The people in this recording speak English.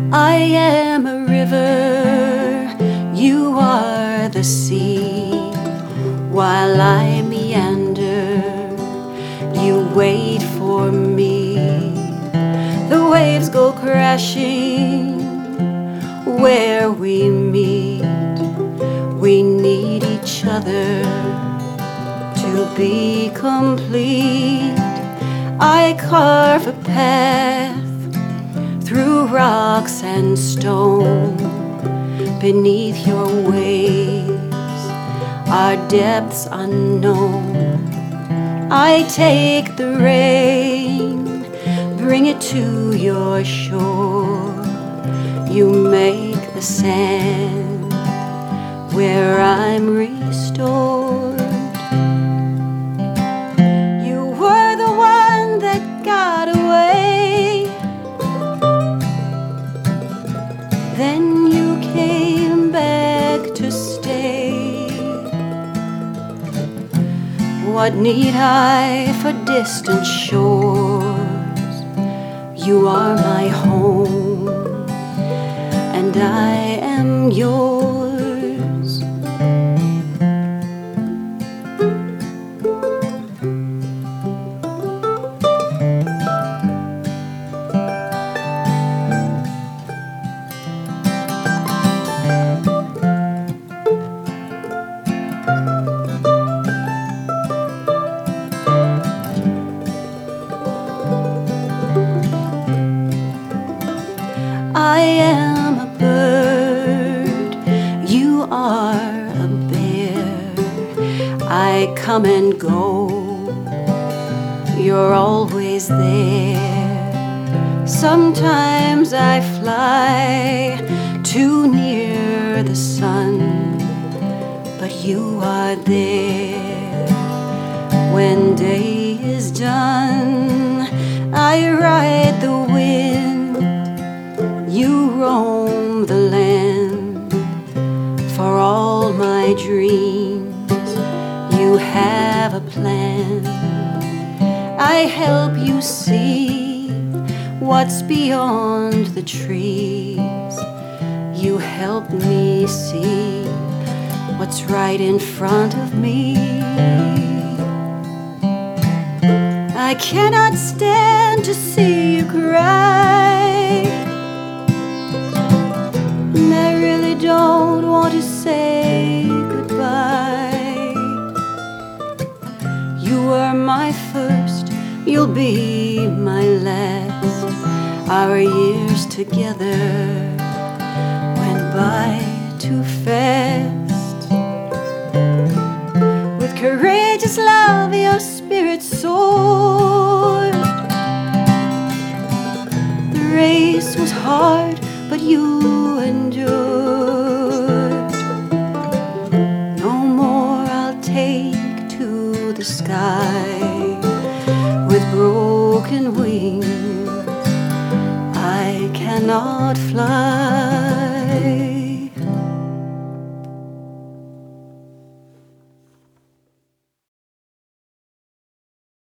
I am a river, you are the sea. While I meander, you wait for me. The waves go crashing where we meet. We need each other to be complete. I carve a path through rocks and stone. Beneath your waves are depths unknown. I take the rain, bring it to your shore. You make the sand where I'm restored. You were the one that got away, then you came back to stay. What need I for distant shores? You are my home, and I am yours. I am a bird, you are a bear. I come and go, you're always there. Sometimes I fly too near the sun, but you are there. When day is done, I ride the wind. You roam the land. For all my dreams, you have a plan. I help you see what's beyond the trees. You help me see what's right in front of me. I cannot stand to see you cry. And I really don't want to say goodbye. You were my first, you'll be my last. Our years together went by too fast. With courageous love your spirit soared. The race was hard, but you endured. No more I'll take to the sky with broken wings. I cannot fly.